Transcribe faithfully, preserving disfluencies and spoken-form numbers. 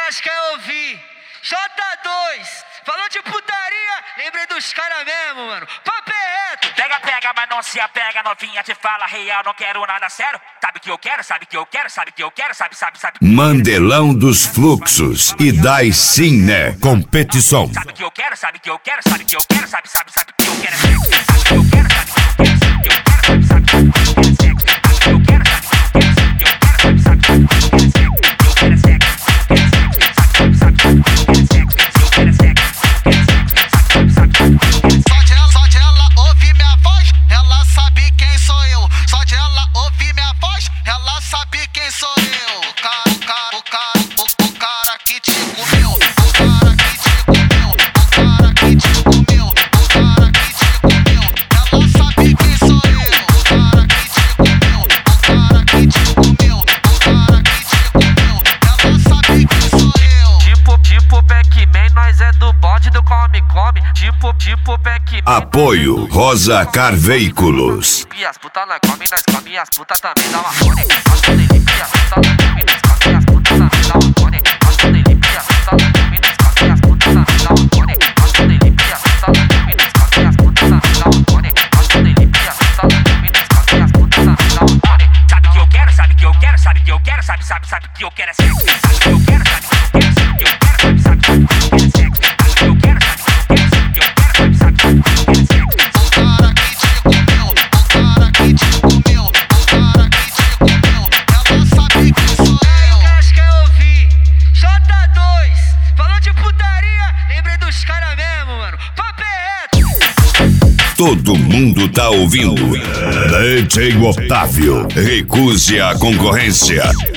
elas querem ouvir. J dois, falando de putaria, lembrei dos caras mesmo, mano. Papo é reto. Pega, pega, mas não se apega, novinha te fala real, não quero nada sério. Sabe que eu quero, sabe que eu quero, sabe que eu quero, sabe, sabe, sabe. Mandelão dos Fluxos e das Sim, né? Competição. Sabe que eu quero, sabe que eu quero, sabe que eu quero, sabe, sabe, sabe que eu quero é sexo. Sabe que eu quero, sabe que eu quero, sabe que eu quero, sabe, sabe, sabe que eu quero é sexo. Sabe que eu quero, sabe que eu quero, sabe que eu quero, sabe, sabe, sabe que eu quero é sexo. Eu quero é sexo, eu quero é sexo, sabe, sabe, sabe que eu quero é sexo. Eu quero é sexo, eu quero é sexo, sabe, sabe, sabe que eu quero é sexo. Só de ela, só de ela ouvir minha voz, ela sabe quem sou eu. Só de ela ouvir minha voz, ela sabe quem sou eu. O cara, o cara, o cara, o, o cara que te comeu. O cara que te comeu. O cara que te comeu. O cara que te comeu. Ela sabe quem sou eu. O cara que te comeu. O cara que te comeu. O cara que te comeu. Ela sabe quem sou eu. Tipo, tipo Pac-Man, nós é do bode do come-come. Tipo, tipo Pac-Man. Apoio Rosa Car Veículos. E as puta nós come, nós come, e as puta também dá uma fone. As puta limpia, as puta nós come, nós come, e as puta também dá uma fone. As puta limpia, as puta nós come, nós come, e as puta também dá uma fone. As puta limpia, as puta nós come, nós come, e as puta também dá uma fone. As puta limpia, as puta nós come, nós come, e as puta também dá uma fone. Sabe que eu quero, sabe que eu quero, sabe que eu quero, sabe, sabe, sabe que eu quero é sexo. Sabe que eu quero, sabe que eu quero, sabe que eu quero, sabe, sabe, sabe que eu quero é sexo. Sabe que eu quero, sabe que eu quero, sabe que eu quero, sabe, sabe, sabe que eu quero é sexo. O cara que te comeu. O cara que te comeu. O cara que te comeu. Ela sabe quem sou É o eu. que elas querem ouvir. J dois, falando de putaria, lembrei dos caras mesmo, mano. Papo é reto. Todo mundo tá ouvindo. D J Otávio. Recuse a concorrência.